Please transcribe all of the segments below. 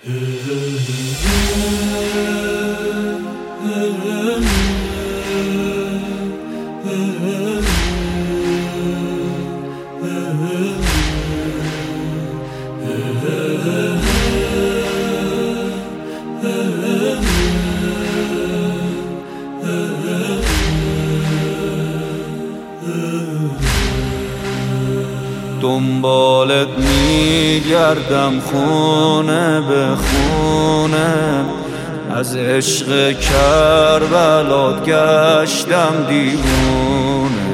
دنبالت میگردم خونه به خونه، از عشق کربلات گشتم دیوونه.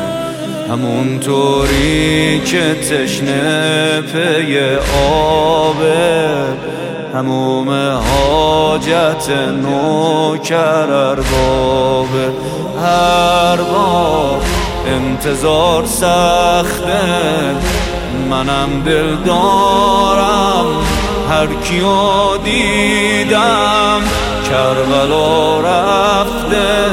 همونطوری که تشنه پی آبه، هموم حاجت نوکر اربابه. هر بار انتظار سخته، منم دل دارم هر کیو دیدم کربلا رفته.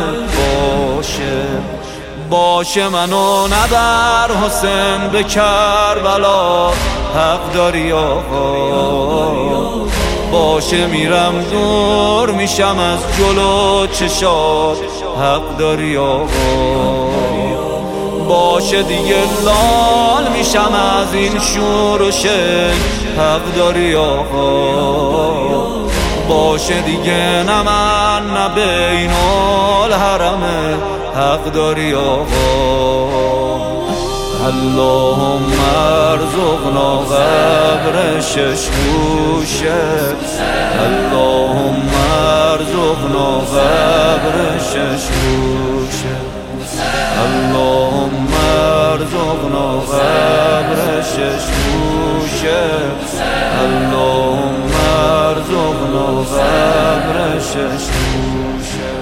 باشه منو نبر حسین به کربلا، حق داری آقا. باشه میرم دور میشم از جلو چشات، حق داری آقا. باشه دیگه لال میشم از این شور و شک، حق داری آقا. باشه دیگه نه من نه بین الحرمه، حق داری آقا. اللهم ارزقنا قبر شش گوشه، اللهم ارزقنا قبر شش گوشه، اللهم ارزقنا قبر شش گوشه، اللهم ارزقنا قبر شش گوشه.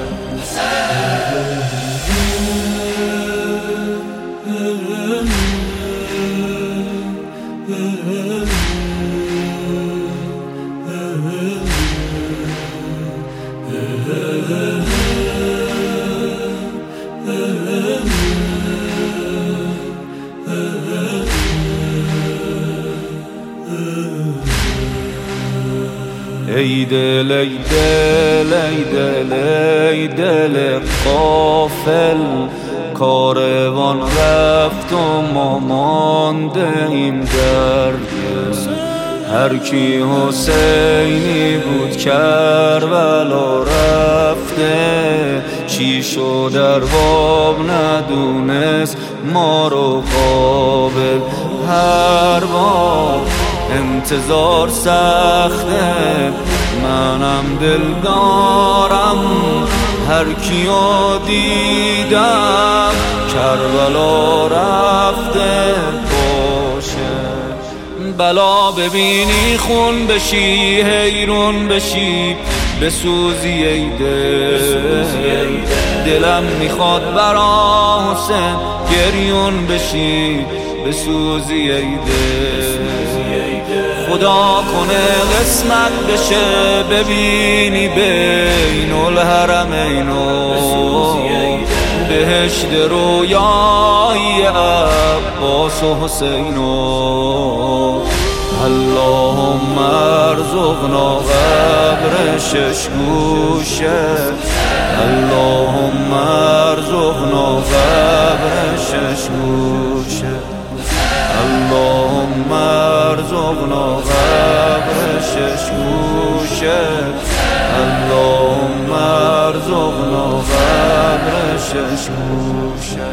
ای دل ای دل ای دل ای دل غافل، کاروان رفت و ما مانده ایم در دل. هر کی حسینی بود کربلا رفته، چی شد ارباب ندونست ما رو قابل. هر بار انتظار سخته، منم دل دارم هر کیو دیدم کربلا رفته. باشه بلا ببینی خون بشی حیرون بشی، بسوزی ای دل. دلم میخواد برا حسین گریون بشی، بسوزی ای دل. خدا کنه قسمت بشه ببینی بین الحرمینو، بهشت رویای عباس و حسینو. اللهم ارزقنا قبر شش گوشه، اللهم ارزقنا قبر شش گوشه، اللهم ارزقنا قبر شش گوشه، اللهم ارزقنا قبر شش گوشه.